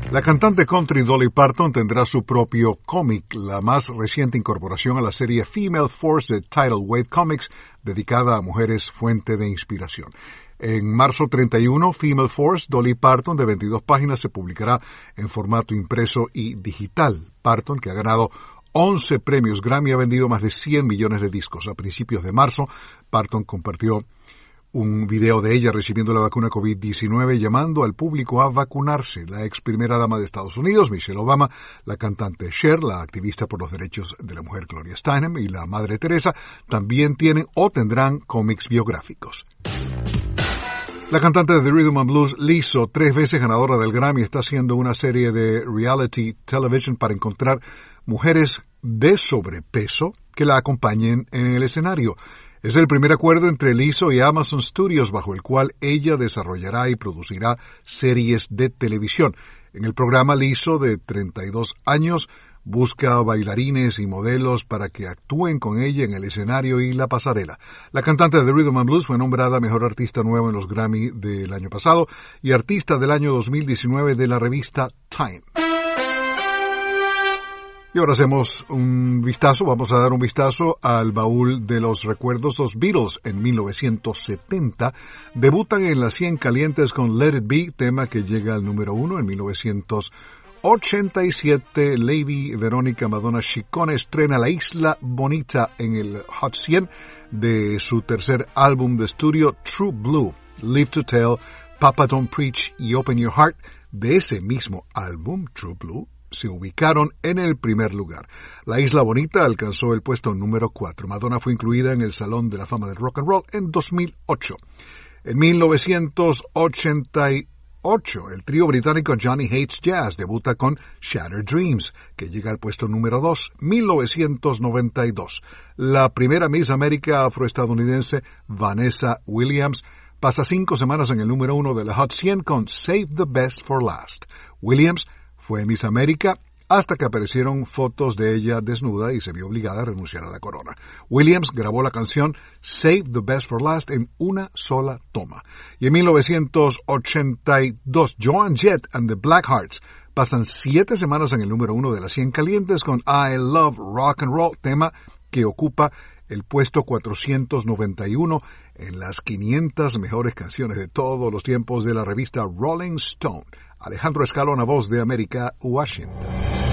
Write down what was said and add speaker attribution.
Speaker 1: La cantante country Dolly Parton tendrá su propio cómic, la más reciente incorporación a la serie Female Force de Tidal Wave Comics, dedicada a mujeres fuente de inspiración. En marzo 31, Female Force, Dolly Parton, de 22 páginas, se publicará en formato impreso y digital. Parton, que ha ganado 11 premios Grammy, ha vendido más de 100 millones de discos. A principios de marzo, Parton compartió un video de ella recibiendo la vacuna COVID-19 llamando al público a vacunarse. La ex primera dama de Estados Unidos, Michelle Obama, la cantante Cher, la activista por los derechos de la mujer Gloria Steinem y la Madre Teresa también tienen o tendrán cómics biográficos. La cantante de The Rhythm and Blues, Lizzo, 3 veces ganadora del Grammy, está haciendo una serie de reality television para encontrar mujeres de sobrepeso que la acompañen en el escenario. Es el primer acuerdo entre Lizzo y Amazon Studios bajo el cual ella desarrollará y producirá series de televisión. En el programa, Lizzo, de 32 años, busca bailarines y modelos para que actúen con ella en el escenario y la pasarela. La cantante de Rhythm and Blues fue nombrada Mejor Artista Nueva en los Grammy del año pasado y Artista del año 2019 de la revista Time. Y ahora vamos a dar un vistazo al baúl de los recuerdos. Los Beatles en 1970 debutan en las 100 calientes con Let It Be, tema que llega al número 1 en 1987. Lady Verónica Madonna Chicone estrena La Isla Bonita en el Hot 100 de su tercer álbum de estudio True Blue. Live to Tell, Papa Don't Preach y Open Your Heart de ese mismo álbum, True Blue, se ubicaron en el primer lugar. La Isla Bonita alcanzó el puesto número 4. Madonna fue incluida en el Salón de la Fama del Rock and Roll en 2008. En 1988, el trío británico Johnny Hates Jazz debuta con Shattered Dreams, que llega al puesto número 2. 1992, la primera Miss América afroestadounidense, Vanessa Williams, pasa 5 semanas en el número 1 de la Hot 100 con Save the Best for Last. Williams fue Miss América hasta que aparecieron fotos de ella desnuda y se vio obligada a renunciar a la corona. Williams grabó la canción Save the Best for Last en una sola toma. Y en 1982, Joan Jett and the Blackhearts pasan 7 semanas en el número 1 de las 100 calientes con I Love Rock and Roll, tema que ocupa el puesto 491 en las 500 mejores canciones de todos los tiempos de la revista Rolling Stone. Alejandro Escalona, Voz de América, Washington.